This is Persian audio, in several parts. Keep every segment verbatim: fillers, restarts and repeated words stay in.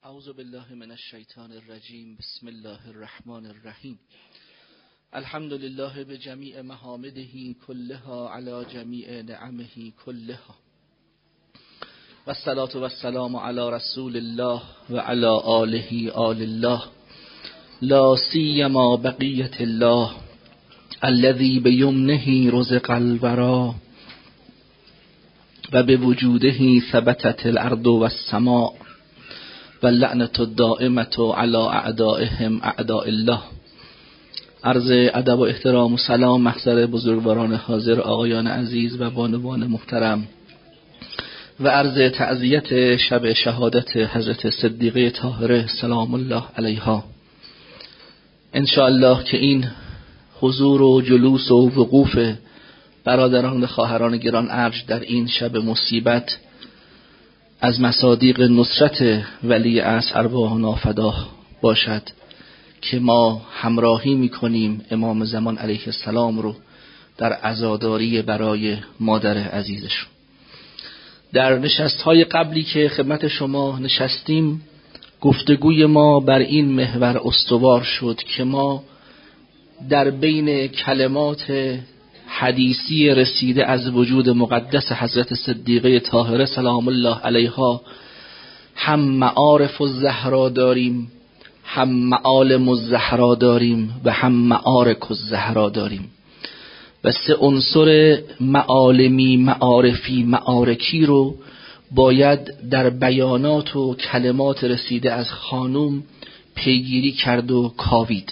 اعوذ بالله من الشیطان الرجیم. بسم الله الرحمن الرحیم. الحمد لله بجمیع محامده كلها على جمیع نعمه كلها و الصلاة و السلام علی رسول الله و علی آله آل الله لا سیما بقیة الله الذي بیمنه رزق الورا و بوجوده ثبتت الارض و السماء و لعنت الدائمة علی اعدائهم اعداء الله. عرض ادب و احترام و سلام محضر بزرگواران حاضر، آقایان عزیز و بانوان محترم، و عرض تعزیت شب شهادت حضرت صدیقه طاهره سلام الله علیها. انشاءالله که این حضور و جلوس و وقوف برادران و خواهران گران ارج در این شب مصیبت از مصادیق نصرت ولی عصر ارواح نافداه باشد که ما همراهی میکنیم امام زمان علیه السلام رو در عزاداری برای مادر عزیزشون. در نشست‌های قبلی که خدمت شما نشستیم گفتگوی ما بر این محور استوار شد که ما در بین کلمات حدیثی رسیده از وجود مقدس حضرت صدیقه طاهره سلام الله علیها هم معارف الزهرا داریم، هم معالم الزهرا داریم و هم معارک الزهرا داریم و سه عنصر معالمی معارفی معارکی رو باید در بیانات و کلمات رسیده از خانوم پیگیری کرد و کاوید.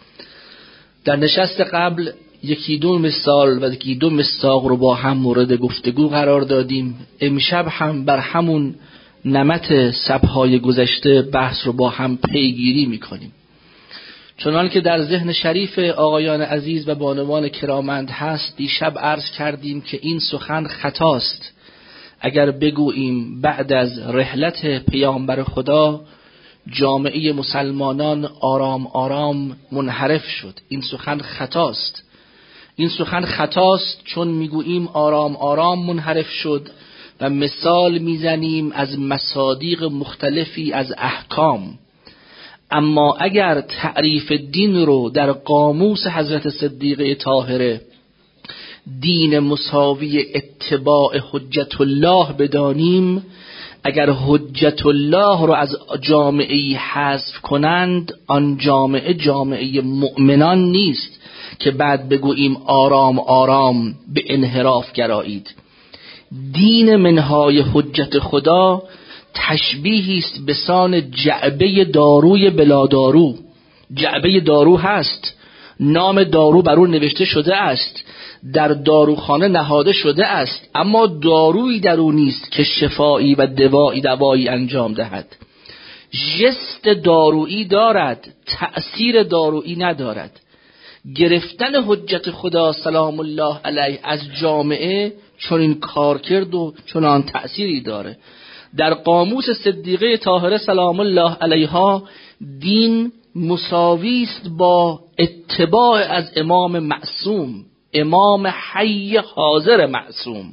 در نشست قبل یکی دو مثال و یکی دو مصداق رو با هم مورد گفتگو قرار دادیم. امشب هم بر همون نمط شب‌های گذشته بحث رو با هم پیگیری میکنیم. چنان که در ذهن شریف آقایان عزیز و بانوان کرامند هست، دیشب عرض کردیم که این سخن خطاست اگر بگوییم بعد از رحلت پیامبر خدا جامعه مسلمانان آرام آرام منحرف شد. این سخن خطاست. این سخن خطاست چون میگوییم آرام آرام منحرف شد و مثال میزنیم از مصادیق مختلفی از احکام. اما اگر تعریف دین رو در قاموس حضرت صدیقه طاهره دین مساوی اتباع حجت الله بدانیم، اگر حجت الله رو از جامعه حذف کنند آن جامعه جامعه مؤمنان نیست که بعد بگوییم آرام آرام به انحراف گرایید. دین منهای حجت خدا تشبیهی است به سان جعبه داروی بلا دارو. جعبه دارو هست، نام دارو بر اون نوشته شده است، در داروخانه نهاده شده است، اما دارویی در اون نیست که شفایی و دوایی دوایی انجام دهد. جست دارویی دارد، تأثیر دارویی ندارد. گرفتن حجت خدا سلام الله علیه از جامعه چون این کار کرد و چون آن تأثیری داره. در قاموس صدیقه طاهره سلام الله علیها دین مساوی است با اتباع از امام معصوم، امام حی حاضر معصوم.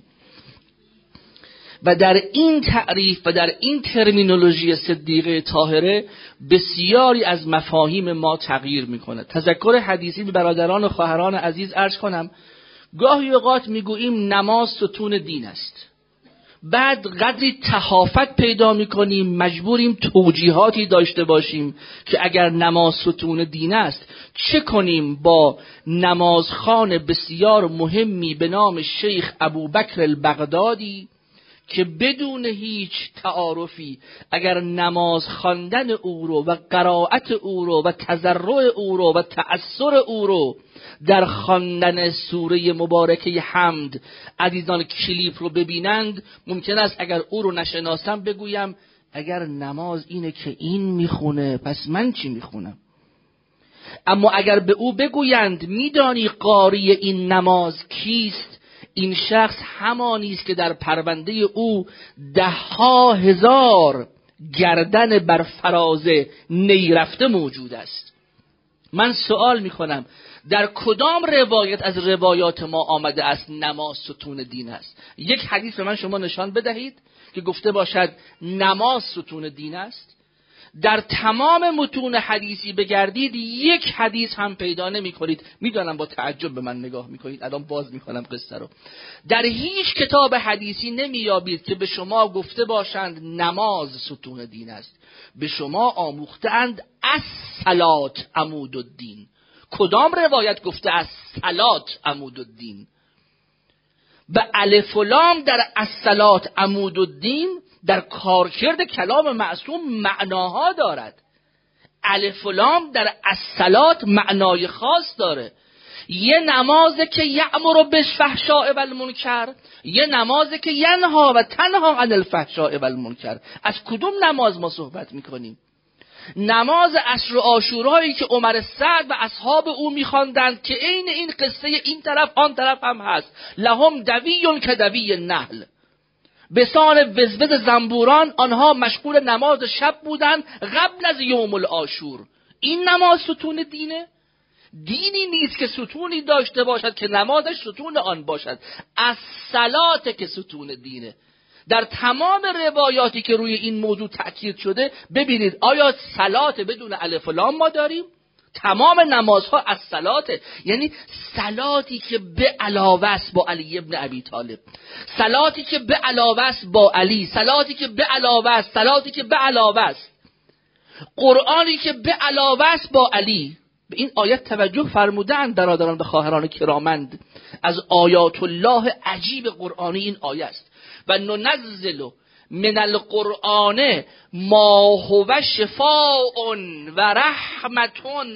و در این تعریف و در این ترمینولوژی صدیقه طاهره بسیاری از مفاهیم ما تغییر میکنه. تذکر حدیثی به برادران و خواهران عزیز عرض کنم، گاهی اوقات میگوییم نماز ستون دین است، بعد قدری تحافت پیدا میکنیم مجبوریم توجیهاتی داشته باشیم که اگر نماز ستون دین است چه کنیم با نمازخوان بسیار مهمی به نام شیخ ابوبکر البغدادی که بدون هیچ تعارفی اگر نماز خواندن او رو و قرائت او رو و تضرع او رو و تأثر او رو در خواندن سوره مبارکه حمد عزیزان کلیپ رو ببینند، ممکن است اگر او رو نشناسم بگویم اگر نماز اینه که این میخونه پس من چی میخونم؟ اما اگر به او بگویند میدانی قاری این نماز کیست، این شخص همانی است که در پرونده او ده ها هزار گردن بر فراز نیرفته موجود است. من سوال میکنم در کدام روایت از روایات ما آمده است نماز ستون دین است؟ یک حدیث به من شما نشان بدهید که گفته باشد نماز ستون دین است. در تمام متون حدیثی بگردید یک حدیث هم پیدا نمی کنید. میدونم با تعجب به من نگاه میکنید، الان باز میکنم قصه رو. در هیچ کتاب حدیثی نمییابید که به شما گفته باشند نماز ستون دین است. به شما آموختند الصلات عمود الدین. کدام روایت گفته الصلات عمود الدین؟ به الف و لام در الصلات عمود الدین در کارکرد کلام معصوم معناها دارد. الف و لام در الصلات معنای خاص داره. یه نمازه که یأمر بالفحشاء والمنکر، یه نمازه که ینها و تنها عن الفحشاء والمنکر. از کدوم نماز ما صحبت میکنیم؟ نماز عشر عاشورایی که عمر سعد و اصحاب او میخواندند که عین این قصه این طرف آن طرف هم هست. لهم دویون که دوی النحل، بسان وزوز زنبوران آنها مشغول نماز شب بودند قبل از یوم العاشور. این نماز ستون دینه؟ دینی نیست که ستونی داشته باشد که نمازش ستون آن باشد. از صلات که ستون دینه. در تمام روایاتی که روی این موضوع تأکید شده ببینید آیا صلات بدون الف و لام ما داریم؟ تمام نمازها از صلاته، یعنی صلاتی که به علاوه است با علی ابن ابی طالب، صلاتی که به علاوه است با علی، صلاتی که به علاوه است، صلاتی که به علاوه است، قرآنی که به علاوه است با علی. به این آیت توجه فرمودند برادران و خواهران کرامند. از آیات الله عجیب قرآنی این آیه است. و ننزل من القرآن ما هو شفاء و رحمت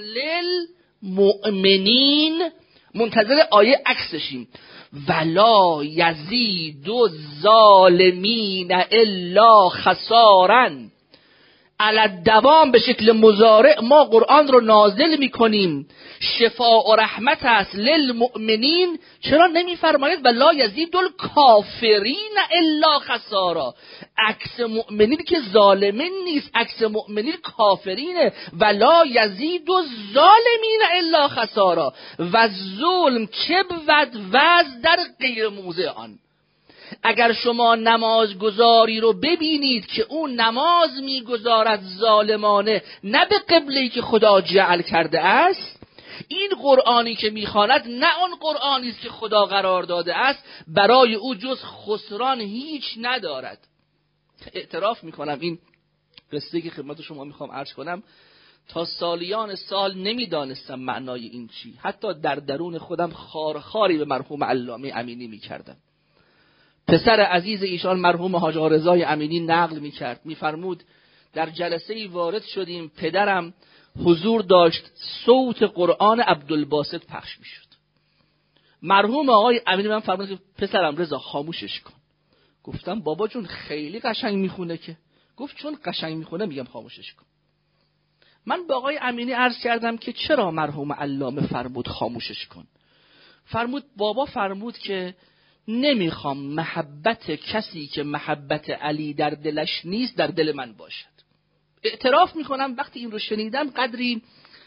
للمؤمنین. منتظر آیه عکسشیم. ولا یزید الظالمین الا خسارا. علی الدوام به شکل مضارع ما قرآن رو نازل میکنیم. شفاء و رحمت است للمؤمنین. چرا نمیفرماید ولا یزید الکافرین الا خسارا؟ عکس مؤمنین که ظالمین نیست، عکس مؤمنین کافرینه. ولا یزید الظالمین الا خسارا. و ظلم که بود وز در غیر موضع آن. اگر شما نمازگزاری رو ببینید که اون نماز میگذارد ظالمانه، نه به قبله‌ای که خدا جعل کرده است، این قرآنی که میخواند نه اون قرآنی است که خدا قرار داده است، برای او جز خسران هیچ ندارد. اعتراف میکنم این قصه که خدمت شما میخوام عرض کنم، تا سالیان سال نمیدانستم معنای این چی. حتی در درون خودم خارخاری به مرحوم علامه امینی میکردم. پسر عزیز ایشان مرحوم حاج رضای امینی نقل میکرد، میفرمود در جلسه ای وارد شدیم، پدرم حضور داشت، صوت قرآن عبدالباسط پخش میشد. مرحوم آقای امینی من فرمود که پسرم رضا خاموشش کن. گفتم بابا جون خیلی قشنگ میخونه که. گفت چون قشنگ میخونه میگم خاموشش کن. من به آقای امینی عرض کردم که چرا مرحوم علامه فرمود خاموشش کن؟ فرمود بابا فرمود که نمیخوام محبت کسی که محبت علی در دلش نیست در دل من باشد. اعتراف میکنم وقتی این رو شنیدم قدری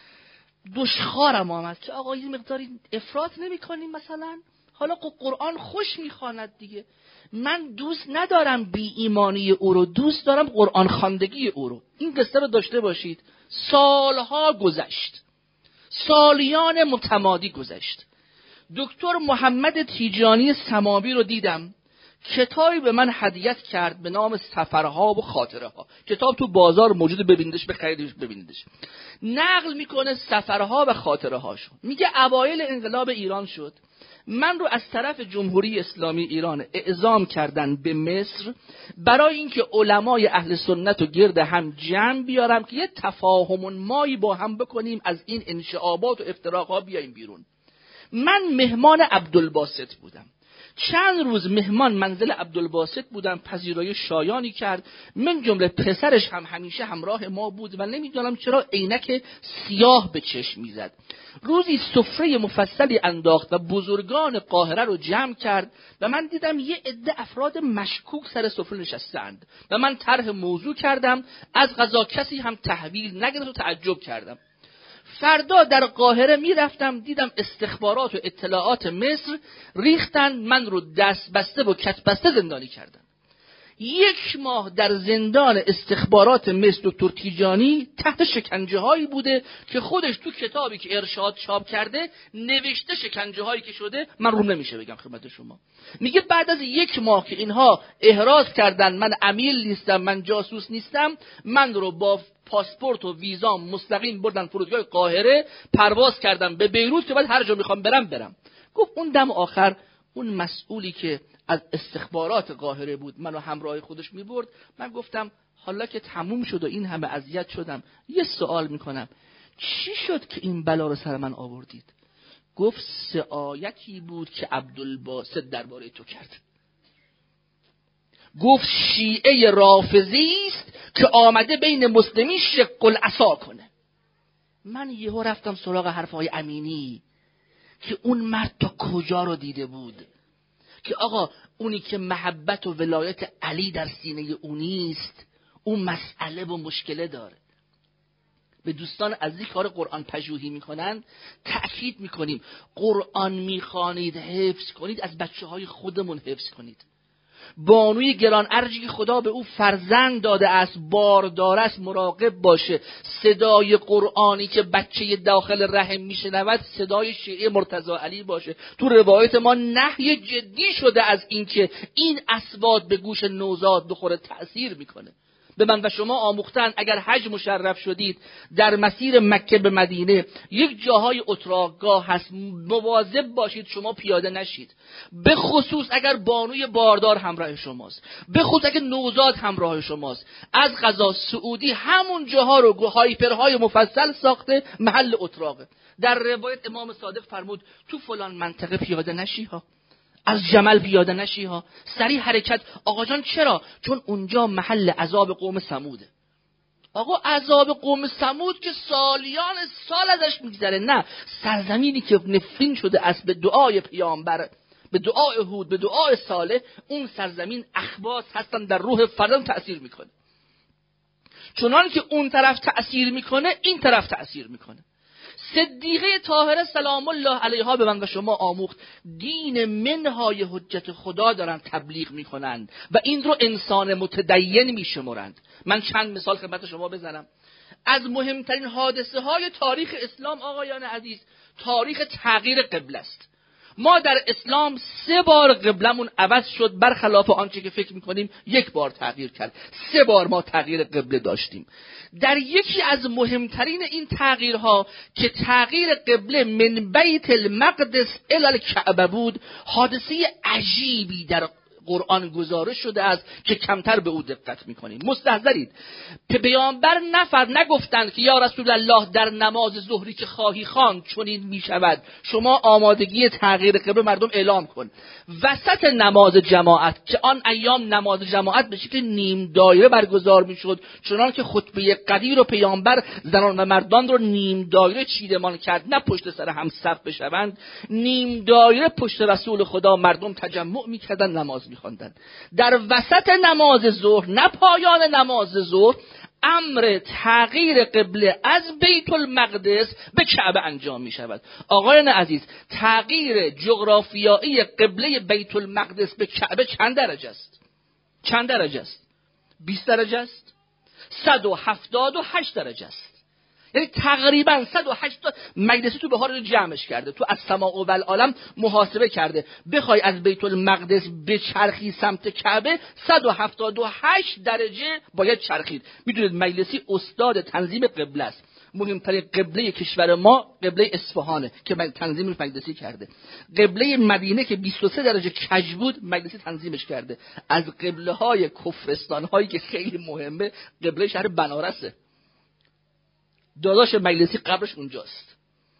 دشخوارم آمد که آقا یه مقداری افراط نمیکنیم مثلا. حالا قرآن خوش میخواند دیگه. من دوست ندارم بی ایمانی او رو، دوست دارم قرآن خواندگی او رو. این قصه رو داشته باشید. سالها گذشت، سالیان متمادی گذشت. دکتر محمد تیجانی سماوی رو دیدم، کتابی به من هدیت کرد به نام سفرها و خاطره ها. کتاب تو بازار موجود، ببینیدش، بخریدش ببینیدش. نقل میکنه سفرها و خاطره هاشو. میگه اوایل انقلاب ایران شد، من رو از طرف جمهوری اسلامی ایران اعزام کردن به مصر برای اینکه علمای اهل سنت رو گرد هم جمع بیارم که یه تفاهم مایی با هم بکنیم، از این انشعابات و افتراقها بیایم بیرون. من مهمان عبدالباسط بودم. چند روز مهمان منزل عبدالباسط بودم، پذیرایی شایانی کرد، من جمله پسرش هم همیشه همراه ما بود و نمیدونم چرا عینک سیاه به چشم میزد. روزی سفره مفصلی انداخت و بزرگان قاهره رو جمع کرد و من دیدم یه عده افراد مشکوک سر سفره نشستند و من طرح موضوع کردم، از قضا کسی هم تحویل نگرفت و تعجب کردم. فردا در قاهره میرفتم، دیدم استخبارات و اطلاعات مصر ریختن من رو دست بسته و کت بسته زندانی کردن. یک ماه در زندان استخبارات مصر دکتر تیجانی تحت شکنجه هایی بوده که خودش تو کتابی که ارشاد چاپ کرده نوشته شکنجه هایی که شده. من روم نمیشه بگم خدمت شما. میگه بعد از یک ماه که اینها احراز کردن من عمیل نیستم، من جاسوس نیستم، من رو با پاسپورت و ویزام مستقیم بردن فرودگاه قاهره، پرواز کردم به بیروت که بعد هر جا میخوام برم برم. گفت اون دم آخر اون مسئولی که از استخبارات قاهره بود منو همراه خودش میبرد، من گفتم حالا که تموم شد و این همه اذیت شدم، یه سوال میکنم، چی شد که این بلا رو سر من آوردید؟ گفت سه آیتی بود که عبدالباسط درباره تو کرد. گفت شیعه رافضی است که آمده بین مسلمین شق العصا کنه. من یهو رفتم سراغ حرفای امینی که اون مرد تا کجا رو دیده بود که آقا اونی که محبت و ولایت علی در سینه اونیست اون مسئله و مشکله داره. به دوستان عزیزی کار قرآن پژوهی میکنن تأکید میکنیم قرآن میخوانید حفظ کنید، از بچه های خودمون حفظ کنید. بانوی گران ارجی که خدا به او فرزند داده است، باردار است، مراقب باشه صدای قرآنی که بچه داخل رحم میشنود صدای شیعه مرتضی علی باشه. تو روایت ما نهی جدی شده از اینکه این اصوات به گوش نوزاد بخوره، تأثیر میکنه. به من و شما آموختن اگر حج مشرف شدید در مسیر مکه به مدینه یک جاهای اتراقگاه هست، مواظب باشید شما پیاده نشید، به خصوص اگر بانوی باردار همراه شماست، به خصوص اگر نوزاد همراه شماست. از قضا سعودی همون جاها رو هایپرهای مفصل ساخته محل اتراقه. در روایت امام صادق فرمود تو فلان منطقه پیاده نشی ها، از جمل پیاده نشی ها، سریع حرکت. آقا جان چرا؟ چون اونجا محل عذاب قوم ثموده. آقا عذاب قوم ثمود که سالیان سال ازش میگذره، نه، سرزمینی که نفرین شده است به دعای پیامبر، به دعای هود، به دعای صالح، اون سرزمین اخباث هستن در روح فرد تأثیر میکنه. چنان که اون طرف تأثیر میکنه این طرف تأثیر میکنه. صدیقه طاهره سلام الله علیها به من و شما آموخت دین منهای حجت خدا دارن تبلیغ میکنند و این رو انسان متدین میشمرند. من چند مثال خدمت شما بزنم. از مهمترین حادثه های تاریخ اسلام آقایان عزیز تاریخ تغییر قبله است. ما در اسلام سه بار قبلمون عوض شد، برخلاف آنچه که فکر میکنیم یک بار تغییر کرد. سه بار ما تغییر قبله داشتیم. در یکی از مهمترین این تغییرها که تغییر قبله من بیت المقدس الی الکعبه بود، حادثه عجیبی در قرآن گزارش شده است که کمتر به او دقت میکنیم. مستحضرید پیامبر نفر نگفتند که یا رسول الله در نماز ظهری که خواهی خواند چنین میشود، شما آمادگی تغییر قبله مردم اعلام کن. وسط نماز جماعت که آن ایام نماز جماعت به شکل نیم دایره برگزار میشد، چنان که خطبه قدیر و پیامبر زنان و مردان رو نیم دایره چیدمان کرد، نه پشت سر هم صف بشوند، نیم دایره پشت رسول خدا مردم تجمع میکردن نماز میخواندن. در وسط نماز ظهر، نه پایان نماز ظهر، امر تغییر قبله از بیت المقدس به کعبه انجام می شود. آقایان عزیز، تغییر جغرافیایی قبله بیت المقدس به کعبه چند درجه است؟ چند درجه است؟ بیست درجه است؟ صد و هفتاد و هشت درجه است. یعنی تقریبا صد و هشتاد. مجلسی تو بهار رو جمعش کرده، تو از سماع و العالم محاسبه کرده، بخوای از بیت المقدس به چرخی سمت کعبه صد و هفتاد و هشت درجه باید چرخید. میدونید مجلسی استاد تنظیم قبله است. مهمترین قبله کشور ما قبله اصفهانه که تنظیم مجلسی کرده. قبله مدینه که بیست و سه درجه کج بود مجلسی تنظیمش کرده. از قبله های کفرستان هایی که خیلی مهمه قبله شهر بنارسه. داداش مجلسی قبرش اونجاست.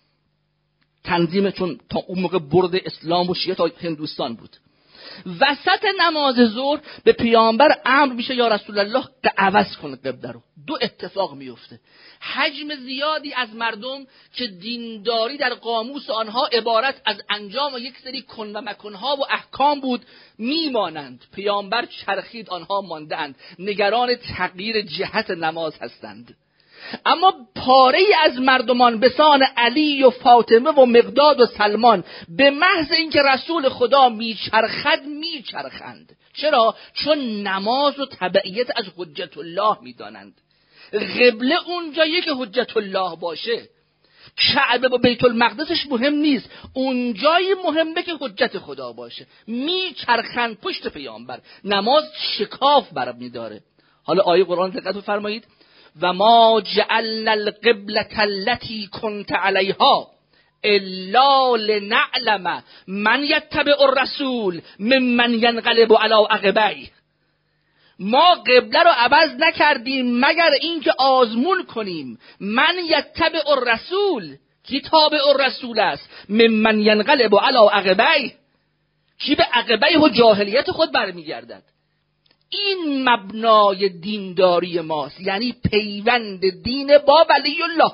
تنظیم چون تا اون موقع برد اسلام و شیعه تا هندوستان بود. وسط نماز ظهر به پیامبر امر میشه یا رسول الله عوض کن قبله رو. دو اتفاق میفته. حجم زیادی از مردم که دینداری در قاموس آنها عبارت از انجام یک سری کن و مکنها و احکام بود میمانند. پیامبر چرخید، آنها ماندند. نگران تغییر جهت نماز هستند. اما پاره از مردمان به سان علی و فاطمه و مقداد و سلمان به محض اینکه رسول خدا میچرخد میچرخند. چرا؟ چون نماز و تبعیت از حجت الله میدانند. قبله اونجایی که حجت الله باشه، کعبه و بیت المقدسش مهم نیست، اونجایی مهمه که حجت خدا باشه. میچرخند پشت پیامبر، نماز شکاف بر میداره. حالا آیه قرآن دقت بفرمایید: و ما جعلنا القبلة التي كنت عليها الا لنعلم من یتبع الرسول ممن ینقلب علی عقبیه. ما قبله رو عوض نکردیم مگر اینکه آزمون کنیم من یتبع الرسول، کی تابع الرسول است، ممن ینقلب علی عقبیه، کی به عقبیه و جاهلیت خود برمیگردد. این مبنای دینداری ماست، یعنی پیوند دین با ولی الله.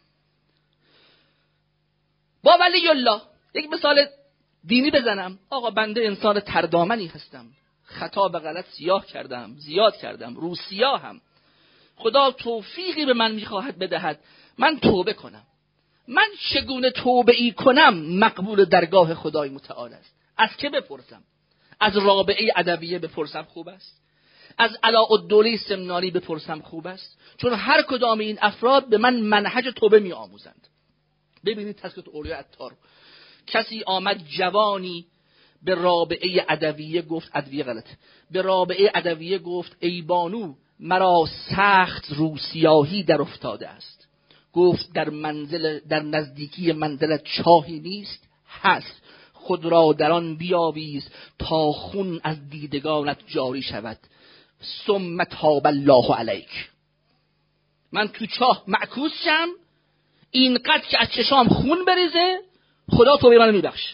با ولی الله یک مثال دینی بزنم. آقا بنده انسان تردامنی هستم، خطا به غلط سیاه کردم، زیاد کردم، رو سیاهم. خدا توفیقی به من میخواهد بدهد من توبه کنم. من چگونه توبه ای کنم مقبول درگاه خدای متعال است؟ از که بپرسم؟ از رابعه ادویه بپرسم خوب است؟ از علاءالدوله سمنانی بپرسم خوب است؟ چون هر کدام این افراد به من منهج توبه می آموزند. ببینید تذکرة اولیاء عطار، کسی آمد جوانی به رابعه ادویه گفت، ادویه غلطه، به رابعه ادویه گفت ای بانو مرا سخت روسیاهی در افتاده است. گفت در منزل در نزدیکی منزلت چاهی نیست؟ هست، خود را در آن بیاویز تا خون از دیدگانت جاری شود. ثم تاب الله علیک. من تو چاه معکوس شم، اینقدر که از چشام خون بریزه، خدا توبه منو میبخشه.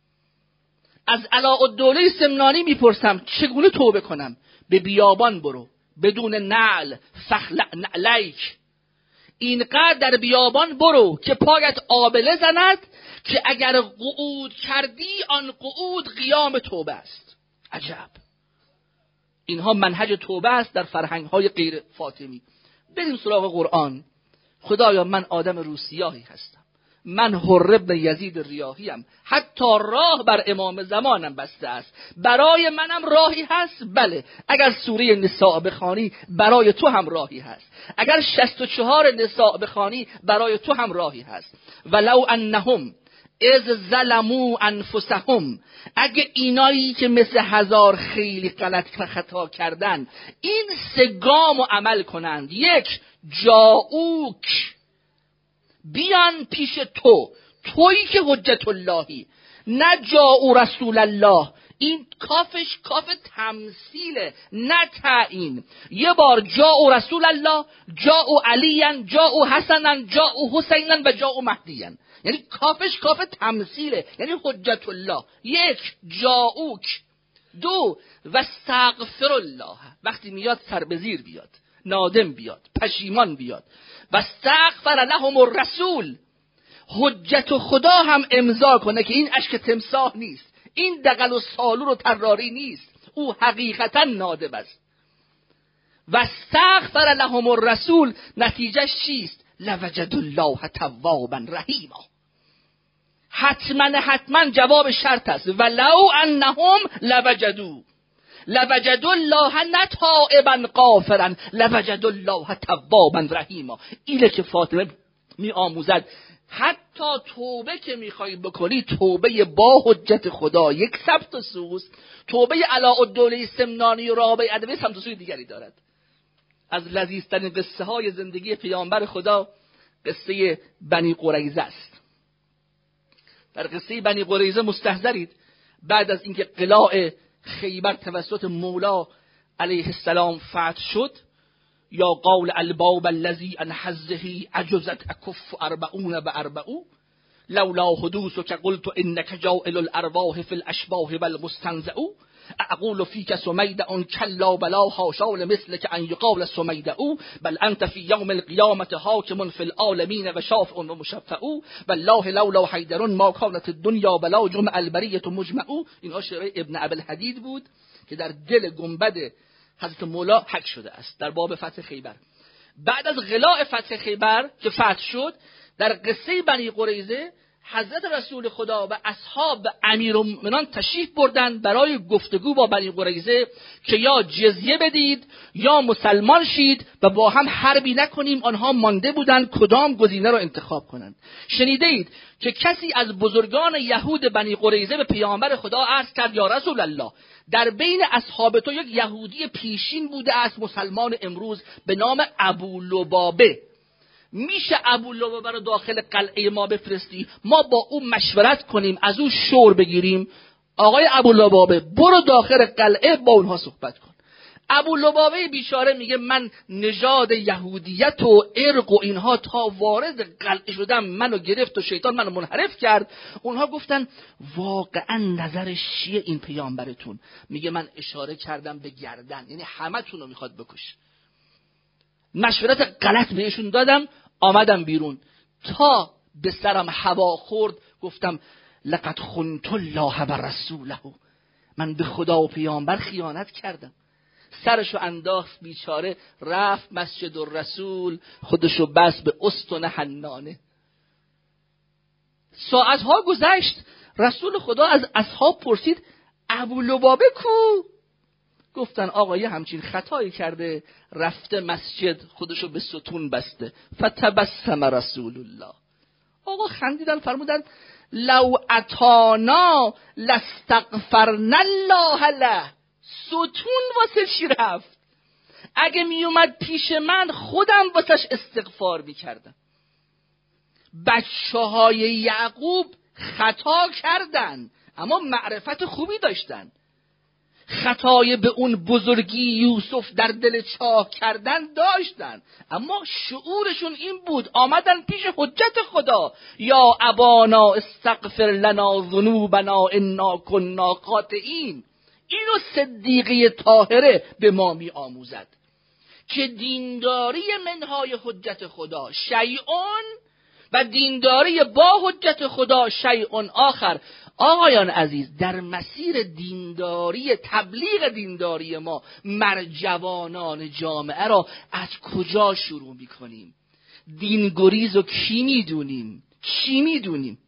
از علاءالدوله سمنانی میپرسم چگونه توبه کنم؟ به بیابان برو بدون نعل، فخلع نعلیک. اینقدر در بیابان برو که پایت آبله زند که اگر قعود کردی آن قعود قیام توبه است. عجب، اینها منهج توبه است در فرهنگ‌های غیر فاطمی. بریم سراغ قرآن. خدایا من آدم روسیاهی هستم، من حر بن یزید ریاحیم، حتی راه بر امام زمانم بسته است، برای منم راهی هست؟ بله. اگر سوره نساء بخوانی برای تو هم راهی هست، اگر شصت و چهار نساء بخوانی برای تو هم راهی هست. ولو انهم اذ ظلموا انفسهم، اگه اینایی که مثل هزار خیلی غلط خطا کردن این سه گامو عمل کنند: یک، جاؤک، بیان پیش تو، تویی که حجت اللهی، نه جاء رسول الله. این کافش کاف تمثیله نه تعیین. یه بار جاء رسول الله، جاء علیان، جاء حسنان، جاء حسینان و جاء مهدیان. یعنی کافش کاف تمثیله، یعنی حجت الله. یک، جاؤک. دو، و استغفر الله، وقتی میاد سر به زیر بیاد، نادم بیاد، پشیمان بیاد. و استغفر لهم الرسول، حجت خدا هم امضا کنه که این اشک تمساح نیست، این دغل و سالور و طراری نیست، او حقیقتا نادم است. و استغفر لهم الرسول، نتیجهش چیست؟ لوجد الله توابا رحیما. حتما حتما جواب شرط است. ولو انهم لوجدوا، لوجد الله نه تائبا غافرا، لوجد الله توابا رحیما. اینه که فاطمه می آموزد حتی توبه که میخوای بکنی، توبه با حجت خدا یک سبت و سوز، توبه علاءالدوله سمنانی و رابعه ادویه سمت و سوی دیگری دارد. از لذیذترین قصه های زندگی پیامبر خدا قصه بنی قریظه است. در قصه بنی قریظه مستحضرید، بعد از اینکه قلاع خیبر توسط مولا علیه السلام فتح شد، یا قول الباب الذی ان حظه عجزت اکف اربعون و اربعو لولا حدوثک قلت انک جاعل الارواح فی الاشباح والمستنزع اقول فیک سمیدع کلا بلا حاشا لمثلک ان یقال سمیدع بل انت فی یوم القیامة حاکم فی العالمین و شافع و مشفع والله لولا حیدر ما کانت الدنیا بلا جمع البریة مجمع. اینها شعر ابن ابوالحدید بود که در دل گنبد حضرت مولا حک شده است در باب فتح خیبر. بعد از قلاع فتح خیبر که فتح شد، در قصه بنی قریظه حضرت رسول خدا و اصحاب امیرالمومنین تشریف بردند برای گفتگو با بنی قریظه که یا جزیه بدید یا مسلمان شید و با هم حربی نکنیم. آنها مانده بودند کدام گزینه را انتخاب کنند. شنیده اید که کسی از بزرگان یهود بنی قریظه به پیامبر خدا عرض کرد یا رسول الله، در بین اصحاب تو یک یهودی پیشین بوده است مسلمان امروز به نام ابو لبابه، میشه ابو لبابه رو داخل قلعه ما بفرستی، ما با او مشورت کنیم، از او شور بگیریم؟ آقای ابو لبابه برو داخل قلعه با اونها صحبت کن. ابو لبابه بیچاره میگه من نژاد یهودیت و عرق و اینها تا وارد قلعه شدم منو گرفت و شیطان منو منحرف کرد. اونها گفتن واقعا نظرش چیه این پیامبرتون؟ میگه من اشاره کردم به گردن، یعنی همه تون رو میخواد بکشه. مشورت غلط بهشون دادم، آمدم بیرون، تا به سرم هوا خورد گفتم لقد خنت الله و رسوله، من به خدا و پیامبر خیانت کردم. سرشو انداخت بیچاره، رفت مسجد الرسول، خودشو بس به استون حنانه. ساعتها گذشت، رسول خدا از اصحاب پرسید ابو لبابه کو؟ گفتن آقا یه همچین خطایی کرده، رفته مسجد خودشو به ستون بسته. فتبسم رسول الله. آقا خندیدن فرمودن لو اتانا لاستغفرنا الله له. ستون واسه چی رفت؟ اگه می اومد پیش من خودم واسش استغفار میکردم. بچه های یعقوب خطا کردن اما معرفت خوبی داشتن. خطای به اون بزرگی یوسف در دل چاه کردن داشتن، اما شعورشون این بود آمدن پیش حجت خدا، یا ابانا استغفر لنا ذنوبنا انا کنا خاطئین. اینو صدیقه طاهره به ما می آموزد که دینداری منهای حجت خدا شیئون و دینداری با حجت خدا شیئون آخر. آقایان عزیز، در مسیر دینداری، تبلیغ دینداری ما مرجوانان جامعه را از کجا شروع میکنیم؟ دینگریز و کی میدونیم؟ چی میدونیم؟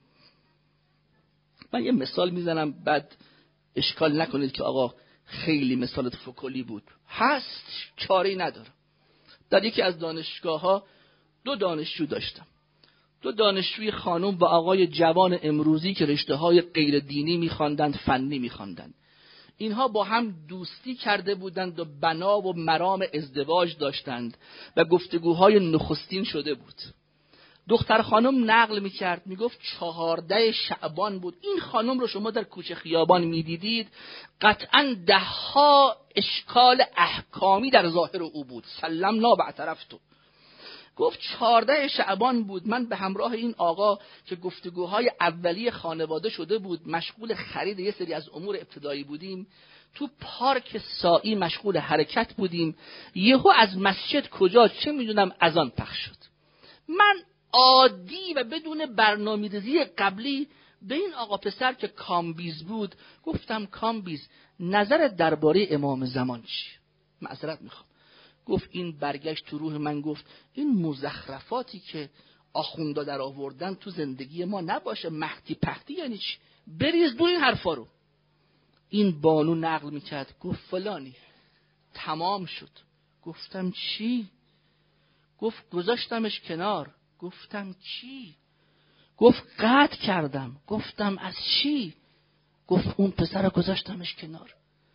من یه مثال میزنم، بعد اشکال نکنید که آقا خیلی مثالت فکلی بود. هست، چاره‌ای ندارم. در یکی از دانشگاه ها دو دانشجو داشتم. دو دانشجوی خانم با آقای جوان امروزی که رشته های غیر دینی میخواندند، فنی میخواندند. اینها با هم دوستی کرده بودند و بنا و مرام ازدواج داشتند و گفتگوهای نخستین شده بود. دختر خانم نقل میکرد، میگفت چهارده شعبان بود. این خانم رو شما در کوچه خیابان میدیدید، قطعا ده ها اشکال احکامی در ظاهر او بود. سلمنا بعترفتو. گفت چهارده شعبان بود، من به همراه این آقا که گفتگوهای اولیه خانواده شده بود مشغول خرید یه سری از امور ابتدایی بودیم، تو پارک سائی مشغول حرکت بودیم. یهو از مسجد کجا چه میدونم اذان پخش شد. من عادی و بدون برنامه‌ریزی قبلی به این آقا پسر که کامبیز بود گفتم کامبیز نظرت درباره امام زمان چی؟ معذرت میخوام. گفت این برگشت تو روح من، گفت این مزخرفاتی که آخوندا در آوردن تو زندگی ما نباشه. مهدی پهدی یعنی چی؟ بریز دو این حرفا رو. این بانو نقل میکرد، گفت فلانی. تمام شد. گفتم چی؟ گفت گذاشتمش کنار. گفتم چی؟ گفت قطع کردم. گفتم از چی؟ گفت اون پسر رو گذاشتمش کنار.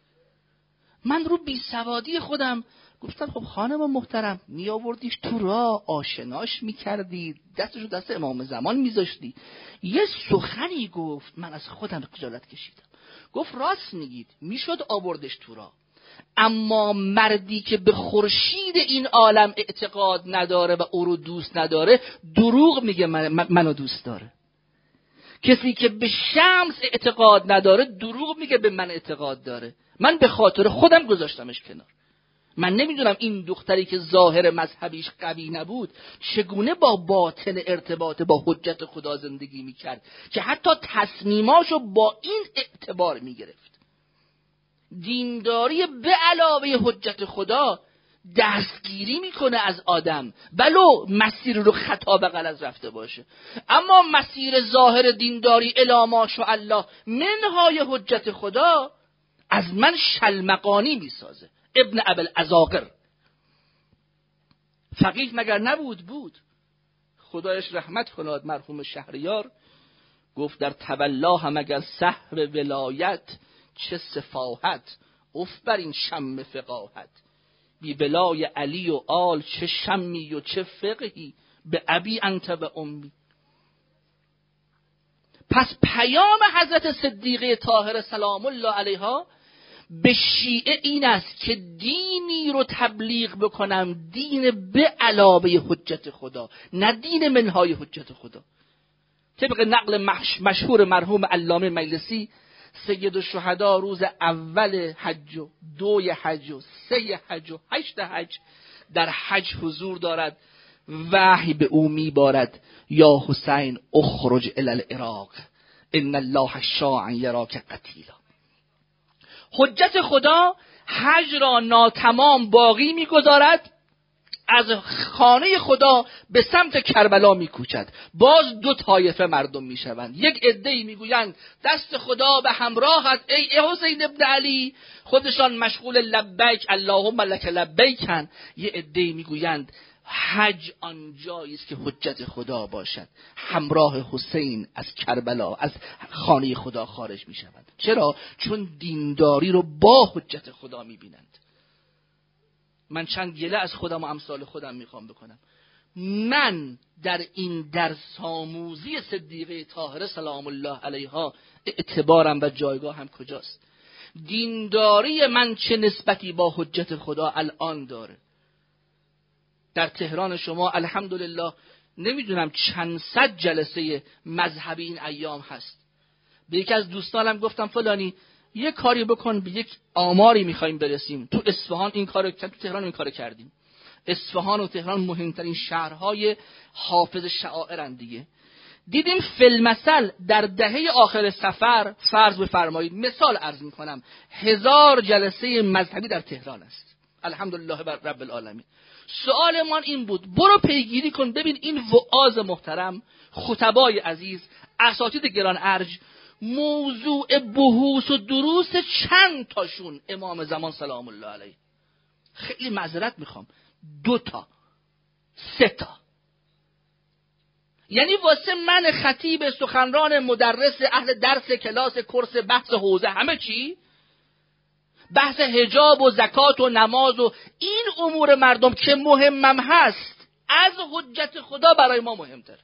من رو بی سوادی خودم گفتم خب خانم محترم، می آوردیش تو راه، آشناش می کردی، دستشو دست امام زمان می زاشتی. یه سخنی گفت، من از خودم خجالت کشیدم. گفت راست میگید، می شد آوردش تو راه، اما مردی که به خورشید این عالم اعتقاد نداره و او رو دوست نداره دروغ میگه من منو دوست داره. کسی که به شمس اعتقاد نداره دروغ میگه به من اعتقاد داره. من به خاطر خودم گذاشتمش کنار. من نمیدونم این دختری که ظاهر مذهبیش قوی نبود چگونه با باطن ارتباط با حجت خدا زندگی میکرد که حتی تصمیماشو با این اعتبار میگرفت. دینداری به علاوه حجت خدا دستگیری میکنه از آدم ولو مسیر رو خطا به غلط رفته باشه. اما مسیر ظاهر دینداری الی ماشاء الله منهای حجت خدا از من شلمقانی میسازه. ابن ابوالعزاقر فقیه مگر نبود؟ بود. خدایش رحمت کند مرحوم شهریار، گفت در تولا هم اگر سهو ولایت چه صفاحت، اف بر این شم فقاهت، بی ولای علی و آل چه شمی و چه فقهی، به ابی انت و امی. پس پیام حضرت صدیقه طاهره سلام الله علیها به شیعه این است که دینی رو تبلیغ بکنم دین به علاوه حجت خدا، نه دین منهای حجت خدا. طبق نقل مشهور مرحوم علامه مجلسی، سید الشهدا روز اول حج و دوی حج و سه حج و هشت حج در حج حضور دارد، وحی به او میبارد یا حسین اخرج الی العراق ان الله شاء یراک قتیلا. حجت خدا حج را ناتمام باقی میگذارد، از خانه خدا به سمت کربلا میکوچد. باز دو طایفه مردم میشوند. یک عده‌ای میگویند دست خدا به همراهت ای حسین ابن علی، خودشان مشغول لبیک اللهم لک لبیکن. یه عده‌ای میگویند حج آنجایی است که حجت خدا باشد، همراه حسین از کربلا از خانه خدا خارج میشوند. چرا؟ چون دینداری رو با حجت خدا میبینند. من چند گله از خودم و امثال خودم میخوام بکنم. من در این درس آموزی صدیقه طاهره سلام الله علیها اعتبارم و جایگاهم کجاست؟ دینداری من چه نسبتی با حجت خدا الان داره؟ در تهران شما الحمدلله نمیدونم چند صد جلسه مذهبی این ایام هست. به یکی از دوستانم گفتم فلانی یه کاری بکن، به یک آماری میخوایم برسیم. تو اصفهان این کارو کردیم، تو تهران این کارو کردیم. اصفهان و تهران مهمترین شهرهای حافظ شعائرن دیگه. دیدیم فیلمثل در دهه آخر سفر، فرض بفرمایید مثال عرض میکنم، هزار جلسه مذهبی در تهران است. الحمدلله رب العالمین. سوال من این بود، برو پیگیری کن ببین این وعاظ محترم، خطبای عزیز، اساتید گران ارج، موضوع بحوث و دروس چند تاشون امام زمان سلام الله علیه؟ خیلی معذرت میخوام، دو تا سه تا. یعنی واسه من خطیب سخنران مدرس اهل درس کلاس کرس بحث حوزه همه چی؟ بحث حجاب و زکات و نماز و این امور مردم که مهمم هست، از حجت خدا برای ما مهمتر.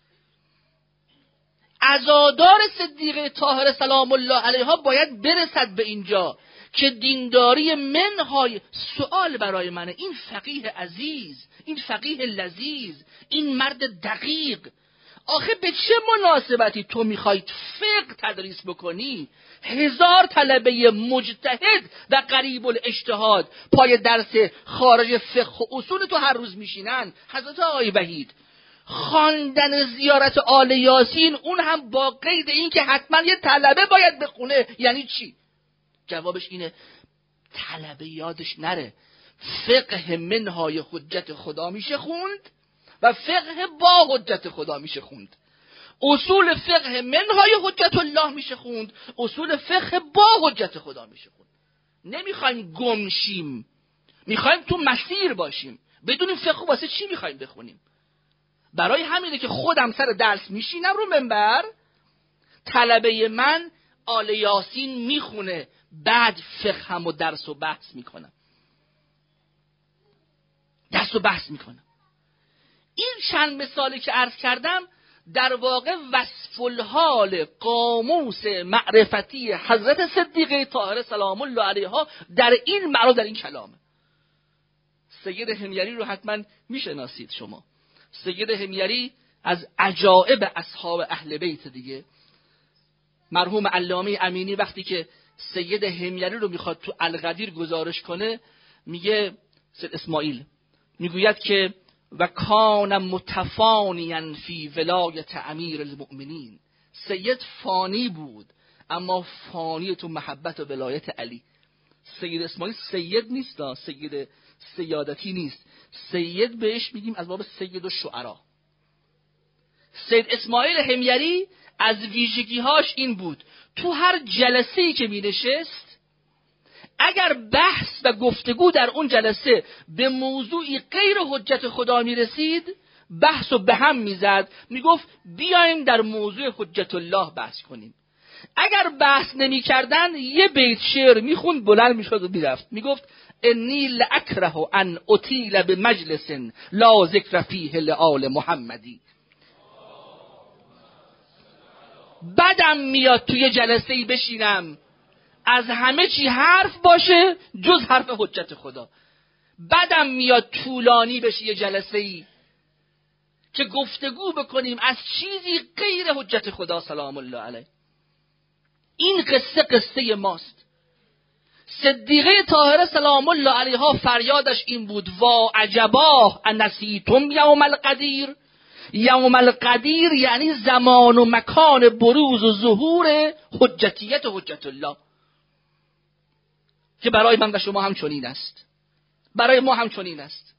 عزادار صدیقه طاهره سلام الله علیها باید برسد به اینجا که دینداری منهای سوال برای منه. این فقیه عزیز، این فقیه لذیذ، این مرد دقیق، آخه به چه مناسبتی تو میخوای فقه تدریس بکنی؟ هزار طلبه مجتهد و قریب الاجتهاد پای درس خارج فقه و اصول تو هر روز میشینن. حضرت آقای وحید خواندن زیارت آل یاسین، اون هم با قید این که حتما یه طلبه باید بخونه، یعنی چی؟ جوابش اینه طلبه یادش نره فقه منهای حجت خدا میشه خوند و فقه با حجت خدا میشه خوند. اصول فقه منهای حجت الله میشه خوند، اصول فقه با حجت خدا میشه خوند. نمیخوایم گم شیم، میخوایم تو مسیر باشیم، بدونیم فقه واسه چی میخوایم بخونیم. برای همینه که خودم سر درس میشینم رو منبر، طلبه من آل یاسین میخونه، بعد فقه هم و درس و بحث میکنم درس و بحث میکنم. این چند مثالی که عرض کردم در واقع وصف الحال قاموس معرفتی حضرت صدیقه طاهره سلام الله علیها در این معنا، در این کلامه. سید حمیری رو حتما میشناسید شما. سید حمیری از عجائب اصحاب اهل بیت دیگه. مرحوم علامه امینی وقتی که سید حمیری رو میخواد تو القدیر گزارش کنه، میگه سید اسماعیل میگوید که و کان متفانیا فی ولایت امیر المؤمنین، سید فانی بود اما فانی تو محبت و ولایت علی. سید اسماعیل سید نیست، سید سیادتی نیست. سید بهش میگیم از باب سید و شعرا. سید اسماعیل حمیری از ویژگی‌هاش این بود تو هر جلسه‌ای که می‌نشست اگر بحث و گفتگو در اون جلسه به موضوعی غیر حجت خدا می‌رسید بحث رو به هم می‌زد، میگفت بیایم در موضوع حجت الله بحث کنیم. اگر بحث نمی‌کردن یه بیت شعر می‌خوند بلند می‌شد و می‌رفت، میگفت انی لاکره ان اطیل بمجلس لا ذکر فیه لآل محمدی. بدم میاد توی جلسه‌ای بشینم از همه چی حرف باشه جز حرف حجت خدا. بدم میاد طولانی بشه یه جلسه‌ای که گفتگو بکنیم از چیزی غیر حجت خدا سلام الله علیه. این قصه قصه ماست. صدیقه طاهره سلام الله علیها فریادش این بود وا عجبا انسیتم یوم القدیر. یوم القدیر یعنی زمان و مکان بروز و ظهور حجتیت حجت الله که برای من و شما هم چنین است، برای ما هم چنین است.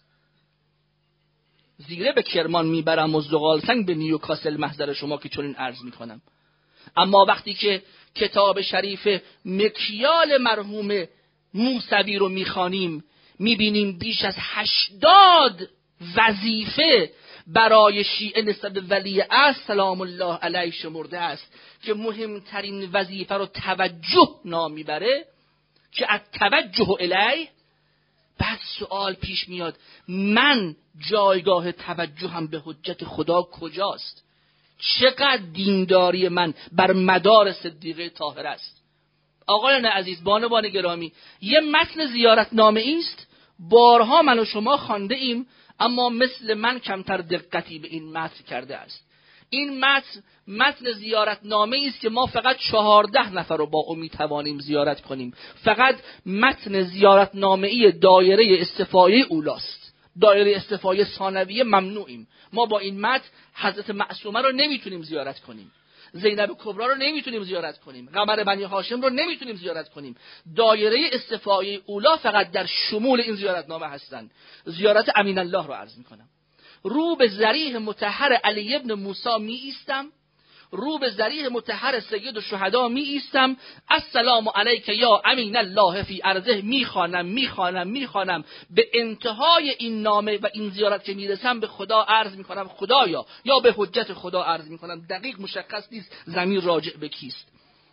زیره به کرمان میبرم و زغال سنگ به نیوکاسل محضر شما که چنین عرض میکنم. اما وقتی که کتاب شریف مکیال مرحوم موسوی رو میخوانیم میبینیم بیش از هشتاد وظیفه برای شیعه نسبت به ولی عصر سلام الله علیه شمرده است که مهمترین وظیفه رو توجه نام میبره که از توجه الیه. بعد سوال پیش میاد من جایگاه توجهم به حجت خدا کجاست؟ چقدر دینداری من بر مدار صدیقه طاهره است؟ آقایان عزیز، بانوان گرامی، یه متن زیارت نامه است، بارها من و شما خوانده ایم اما مثل من کمتر دقتی به این متن کرده است. این متن متن زیارت نامه است که ما فقط چهارده نفر رو با او میتوانیم زیارت کنیم. فقط متن زیارت نامه‌ای دایره استفایه اولاست. دایره استفایه ثانویه ممنوعیم. ما با این متن حضرت معصومه رو نمیتونیم زیارت کنیم، زینب کبرا رو نمیتونیم زیارت کنیم، قمر بنی هاشم رو نمیتونیم زیارت کنیم. دایره استفایه اولا فقط در شمول این زیارت نامه هستند. زیارت امین الله رو عرض میکنم. رو به ذریح مطهر علی ابن موسی می ایستم، رو به ذریح مطهر سید الشهدا می ایستم، السلام علیک یا امین الله فی ارضه میخوانم میخوانم میخوانم به انتهای این نامه و این زیارت که میرسم به خدا عرض میکنم خدایا، یا به حجت خدا عرض میکنم، دقیق مشخص نیست ضمیر راجع به کیست،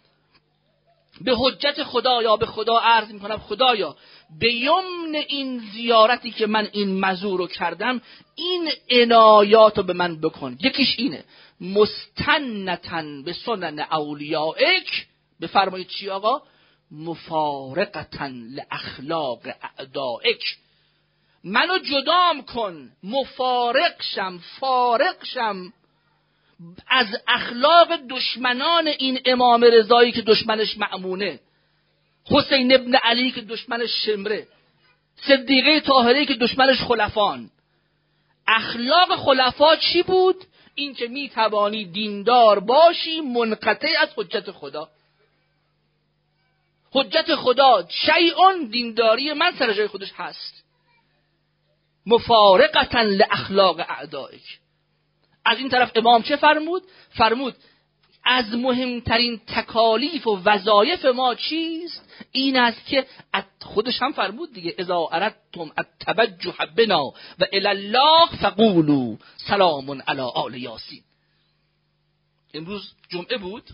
به حجت خدا یا به خدا عرض میکنم خدایا به یمن این زیارتی که من این مزور رو کردم این عنایات رو به من بکن. یکیش اینه مستنتن به سنن اولیائک، بفرمایید چی آقا؟ مفارقتن لاخلاق اعدائک، منو جدام کن، مفارق شم، فارق شم از اخلاق دشمنان این امام رضایی که دشمنش مأمونه، حسین ابن علی که دشمنش شمره، صدیقه طاهره که دشمنش خلفان. اخلاق خلفا چی بود؟ این که می توانی دیندار باشی منقطع از حجت خدا. حجت خدا شیئون، دینداری من سر جای خودش هست. مفارقتا لاخلاق اعدائک. از این طرف امام چه فرمود؟ فرمود از مهمترین تکالیف و وظایف ما چیست؟ این است که خودش هم فرمود دیگه اذا اردتم التوجه بنا و الی الله فقولوا سلام علی آل یاسین. امروز جمعه بود،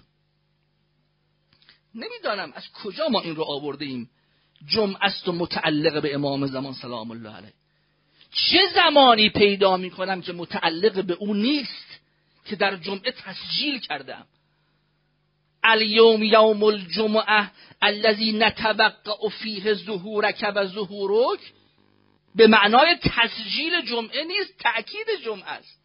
نمیدانم از کجا ما این رو آورده ایم. جمعه است و متعلق به امام زمان سلام الله علیه. چه زمانی پیدا میکنم که متعلق به اون نیست که در جمعه تسجیل کردم؟ الیوم یوم الجمعه الذی نتوقع فیه ظهورک و ظهورک به معنای تسجیل جمعه نیست، تأکید جمعه است.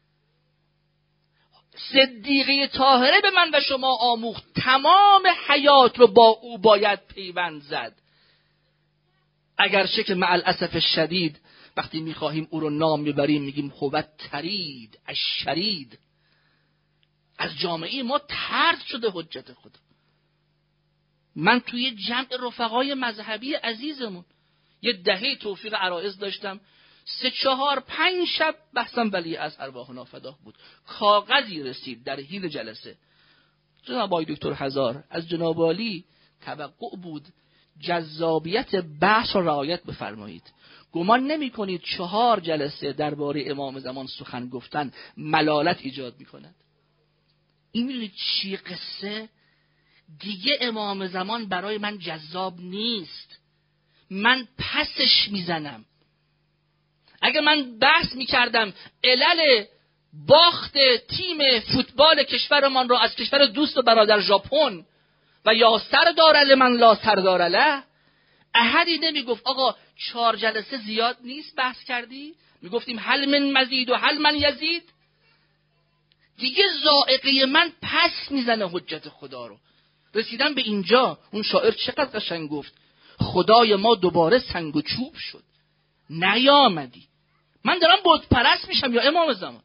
صدیقه طاهره به من و شما آموخت تمام حیات رو با او باید پیوند زد، اگرچه که مع الاسف شدید وقتی میخواهیم او رو نام ببریم میگیم هو ترید الشرید. از جامعه ما طرد شده حجت خدا. من توی جمع رفقای مذهبی عزیزمون یه دهه توفیق عرایض داشتم، سه چهار پنج شب بحثم ولی از ارواحنا فداه بود. کاغذی رسید در حین جلسه، جناب آقای دکتر هزار از جناب عالی توقع بود جذابیت بحث را رعایت بفرمایید. گمان نمی کنید چهار جلسه درباره امام زمان سخن گفتن ملالت ایجاد می کند؟ این میدونید چی قصه؟ دیگه امام زمان برای من جذاب نیست، من پسش میزنم. اگر من بحث میکردم علل باخت تیم فوتبال کشورمان را از کشور دوست و برادر ژاپن و یا سردار من لا سردار له، احدی نمیگفت آقا چهار جلسه زیاد نیست بحث کردی؟ میگفتیم هل من مزید و هل من یزید. دیگه ذائقه من پس میزنه حجت خدا رو. رسیدم به اینجا، اون شاعر چقدر قشنگ گفت خدای ما دوباره سنگ و چوب شد نیامدی. من دارم بت پرست میشم یا امام زمان؟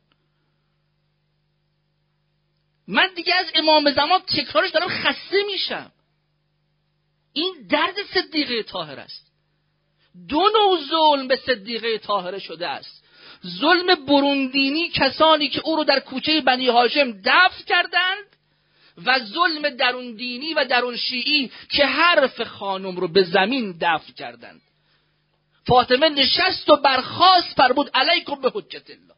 من دیگه از امام زمان تکرارش دارم خسته میشم. این درد صدیقه طاهر است. دو نوع ظلم به صدیقه طاهره شده است. ظلم بروندینی، کسانی که او رو در کوچه بنی هاشم دفن کردند، و ظلم درون دینی و درون شیعی که حرف خانم رو به زمین دفن کردند. فاطمه نشست و برخاست فرمود علیکم به حجت الله.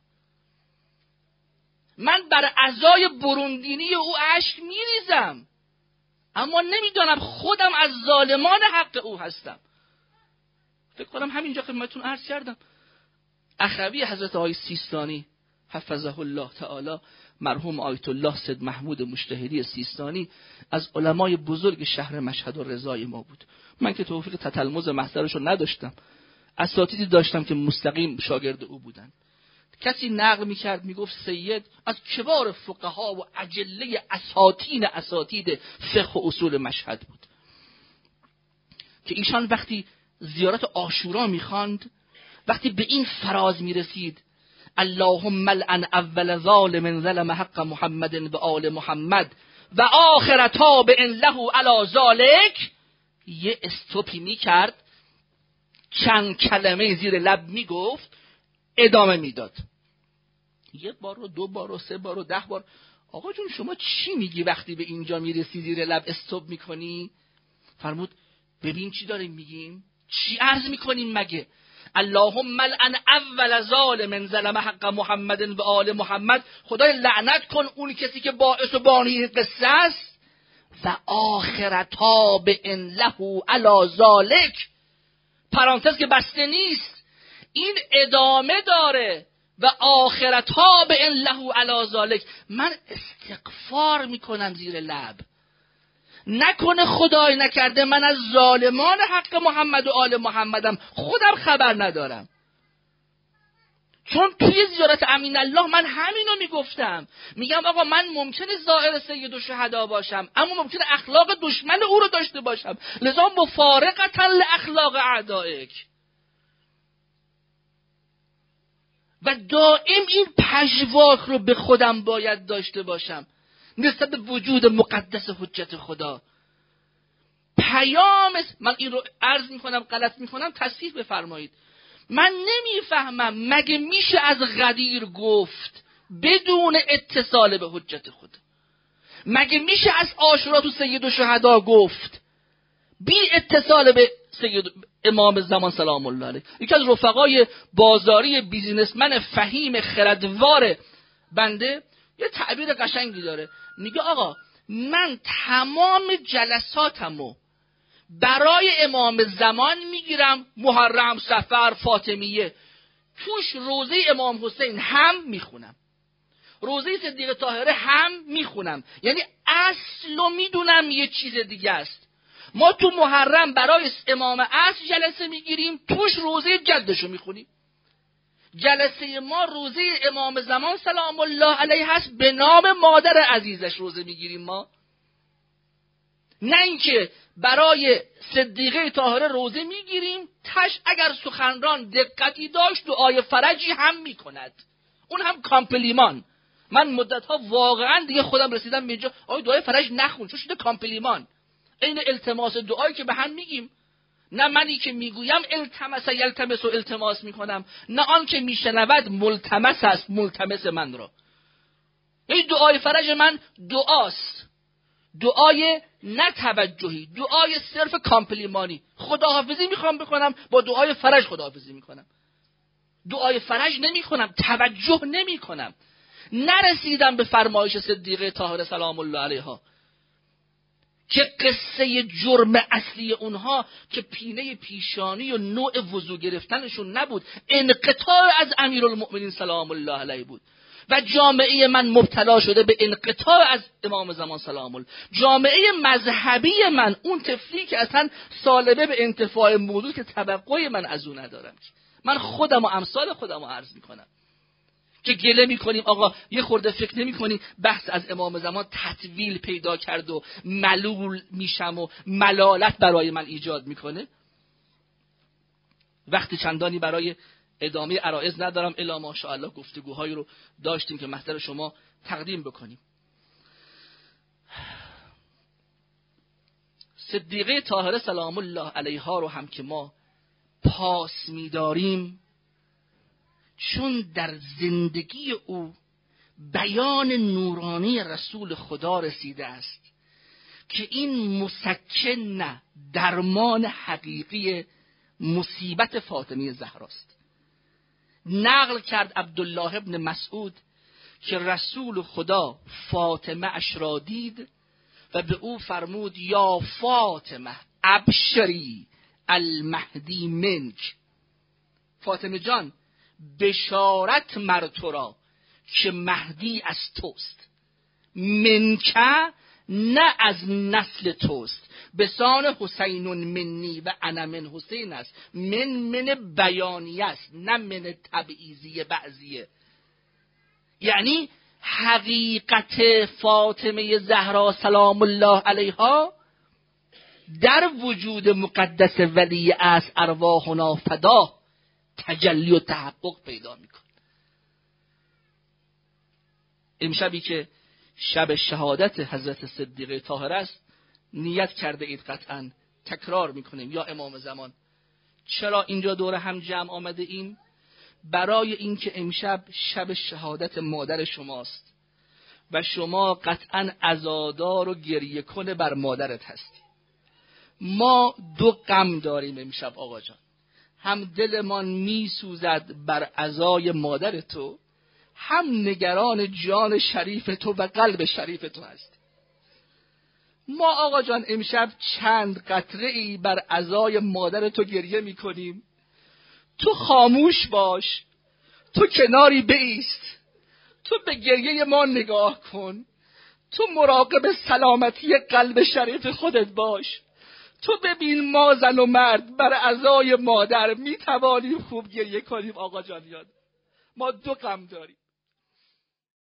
من بر عزای بروندینی او اشک میریزم، اما نمیدانم خودم از ظالمان حق او هستم. فکر کنم همینجا خدمتتون عرض کردم اخوی حضرت آقای سیستانی حفظه الله تعالی، مرحوم آیت الله سید محمود مجتهدی سیستانی از علمای بزرگ شهر مشهد و رضای ما بود. من که توفیق تتلمذ محضرش رو نداشتم، اساتیدی داشتم که مستقیم شاگرد او بودن. کسی نقل میکرد میگفت سید از کبار فقها و اجله اساطین اساتید فقه و اصول مشهد بود، که ایشان وقتی زیارت عاشورا میخواند، وقتی به این فراز میرسید اللهم لعن اول ظالم ظلم حق محمد و آل محمد و آخر تابع له علی ذلک، یه استوپی میکرد، چند کلمه زیر لب میگفت، ادامه میداد. یه بار و دو بار و سه بار و ده بار. آقا جون شما چی میگی وقتی به اینجا میرسی زیر لب استوب میکنی؟ فرمود ببین چی داریم میگیم، چی عرض میکنیم مگه؟ اللهم لعن اول ظالم ظلم حق محمد و آل محمد، خدای لعنت کن اون کسی که باعث و بانی قصه است، و آخر تابع له علی ذلک، پرانتز که بسته نیست، این ادامه داره، و آخر تابع له علی ذلک. من استغفار میکنم زیر لب، نکنه خدای نکرده من از ظالمان حق محمد و آل محمدم خودم خبر ندارم. چون توی زیارت امین الله من همینو میگفتم، میگم آقا من ممکنه زائر سید الشهدا باشم، اما ممکنه اخلاق دشمن او رو داشته باشم، لذا مفارقتا لاخلاق اعدائک. و دائم این پژواک رو به خودم باید داشته باشم نسبت به وجود مقدس حجت خدا. پیام من این رو عرض میکنم، غلط میکنم تصحیح بفرمایید. من نمیفهمم مگه میشه از غدیر گفت بدون اتصال به حجت خدا؟ مگه میشه از عاشورا تو سید الشهدا گفت بی اتصال به سید امام زمان سلام الله علیه؟ یکی از رفقای بازاری بیزینسمن فهیم خردوار بنده یه تعبیر قشنگی داره، میگه آقا من تمام جلساتمو برای امام زمان میگیرم، محرم، صفر، فاطمیه، توش روزه امام حسین هم میخونم، روزه صدیقه طاهره هم میخونم، یعنی اصلو میدونم یه چیز دیگه است. ما تو محرم برای امام عصر جلسه میگیریم، توش روزه جدشو میخونیم. جلسه ما روزه امام زمان سلام الله علیه هست، به نام مادر عزیزش روزه میگیریم ما. نه اینکه برای صدیقه طاهره روزه میگیریم، تش اگر سخنران دقتی داشت دعای فرجی هم میکند، اون هم کامپلیمان. من مدتها واقعا دیگه خودم رسیدم به اینجا آی دعای فرج نخون، چون شده کامپلیمان، این التماس دعایی که به هم میگیم. نه منی که میگویم التمس یلتمس و التماس میکنم، نه آن که میشنود ملتمس است ملتمس من را. این دعای فرج من دعاست، دعای نه توجهی، دعای صرف کامپلیمانی. خداحافظی میخوام بکنم، با دعای فرج خداحافظی میکنم. دعای فرج نمیکنم، توجه نمیکنم. نرسیدم به فرمایش صدیقه طاهره سلام الله علیها که قصه جرم اصلی اونها که پینه پیشانی و نوع وضو گرفتنشون نبود، انقطاع از امیرالمؤمنین سلام الله علیه بود. و جامعه من مبتلا شده به انقطاع از امام زمان سلام الله. جامعه مذهبی من، اون طفلی که اصلا سالبه به انتفاع موضوع که توقعی من از اون ندارم. من خودم و امثال خودم رو عرض میکنم که گله میکنیم آقا یه خورده فکر نمیکنی بحث از امام زمان تطویل پیدا کرد و ملول میشم و ملالت برای من ایجاد میکنه. وقتی چندانی برای ادامه عرایض ندارم، الا ماشاءالله گفتگوهایی رو داشتیم که محضر شما تقدیم بکنیم. صدیقه طاهره سلام الله علیها رو هم که ما پاس می‌داریم، چون در زندگی او بیان نورانی رسول خدا رسیده است که این مسکن نه درمان حقیقی مصیبت فاطمه زهراست. نقل کرد عبدالله ابن مسعود که رسول خدا فاطمه اش را دید و به او فرمود یا فاطمه ابشری المهدی منک. فاطمه جان بشارت مر تو را که مهدی از توست. منکه نه از نسل توست، بسان حسین منی و انا من حسین است. من من بیانیه است نه من تبعیضی بعضیه. یعنی حقیقت فاطمه زهرا سلام الله علیها در وجود مقدس ولی از ارواحنا فدا تجلی و تحقق پیدا میکنه. امشبی که شب شهادت حضرت صدیقه طاهره است، نیت کرده اید قطعا تکرار میکنیم یا امام زمان. چرا اینجا دور هم جمع آمده ایم؟ برای اینکه امشب شب شهادت مادر شماست و شما قطعا عزادار و گریه کنه بر مادرت هستی. ما دو غم داریم امشب آقا جان، هم دلمان میسوزد بر عزای مادر تو، هم نگران جان شریف تو و قلب شریف تو هست. ما آقا جان امشب چند قطره ای بر عزای مادر تو گریه میکنیم. تو خاموش باش، تو کناری بایست، تو به گریه ما نگاه کن، تو مراقب سلامتی قلب شریف خودت باش. تو ببین ما زن و مرد بر عزای مادر میتوانیم خوب گریه کنیم. آقا جان یاد ما دو غم داریم.